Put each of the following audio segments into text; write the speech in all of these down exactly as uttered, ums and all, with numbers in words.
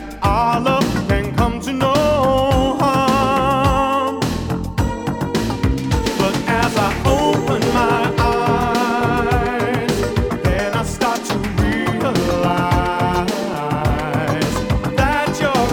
our love can come to no harm. But as I open my eyes, then I start to realize that you're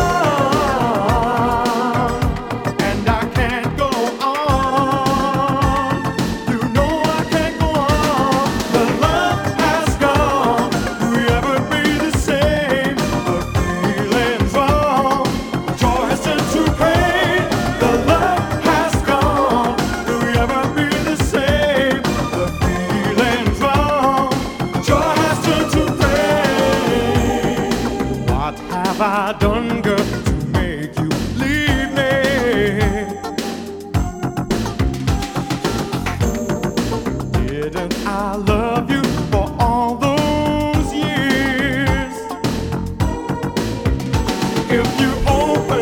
gone, and I can't go on. You know I can't go on. The love has gone. Will we ever be the same? The feeling's wrong. Joy has turned to pain. The love has gone. Will we ever be the same? The feeling's wrong. Joy has turned to pain. What have I done, girl, to make you leave me? Didn't I love you for all those years? If you open